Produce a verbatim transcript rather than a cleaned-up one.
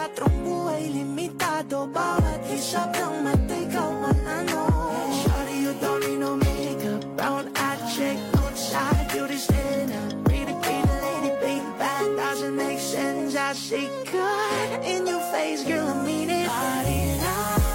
tatlong buhay limitado. Bawat isa lang matikaw man ano. Shawty, you don't need no makeup, brown eye check, outside beauty standard. Pretty, pretty lady, big bag, doesn't make sense. I say God in your face, girl, I mean it. Party now.